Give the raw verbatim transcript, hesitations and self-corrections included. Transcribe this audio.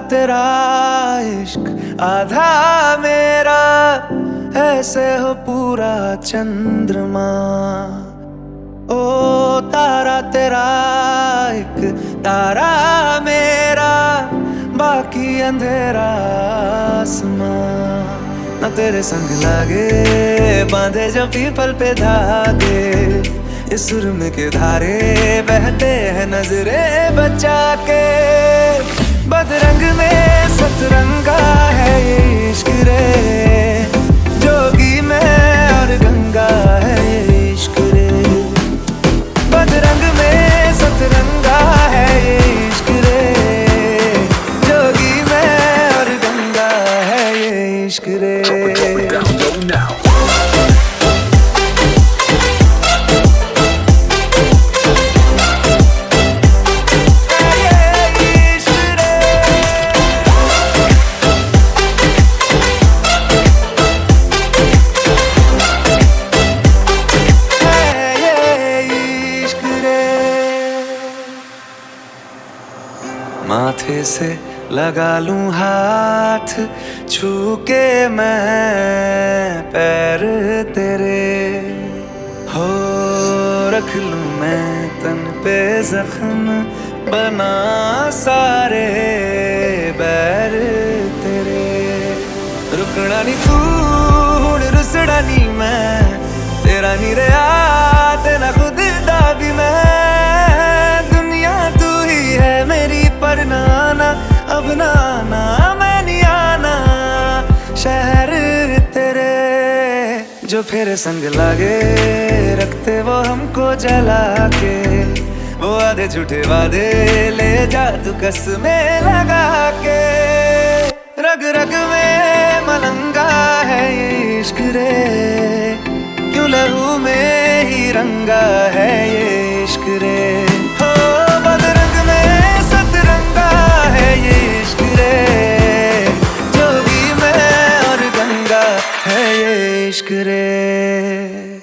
तेरा इश्क आधा मेरा, ऐसे हो पूरा चंद्रमा। ओ तारा तेरा एक तारा मेरा, बाकी अंधेरा आसमां। न तेरे संग लागे बांधे जो पीपल पे धागे, इस सुरम के धारे बहते हैं नजरे बचा के। बदरंग में सतरंगा है ये इश्क रे, जोगी में और गंगा है ये इश्क रे। बदरंग में सतरंगा है ये इश्क रे, जोगी में और गंगा है ये इश्क रे। माथे से लगा लूं हाथ, छू के मैं पैर तेरे, हो रख लूं मैं तन पे जख्म, बना सारे बैर तेरे। रुकना नहीं तू हुण रुसड़ा नहीं मैं, तेरा नहीं रहा तेरा खुद दा भी मैं। दुनिया तू ही है मेरी पर नाना, अब नाना मैं नहीं आना। शहर तेरे जो फिर संग लागे, रखते वो हमको जला के। वो आधे झूठे वादे ले जा तू कसमें लगा के। रग रग में मलंगा है ये इश्क रे, क्यों लहू में ही रंगा है ये इश्क रे। हो बदरंग में सतरंगा है ये इश्क रे, जोगी में और गंगा है ये इश्क रे।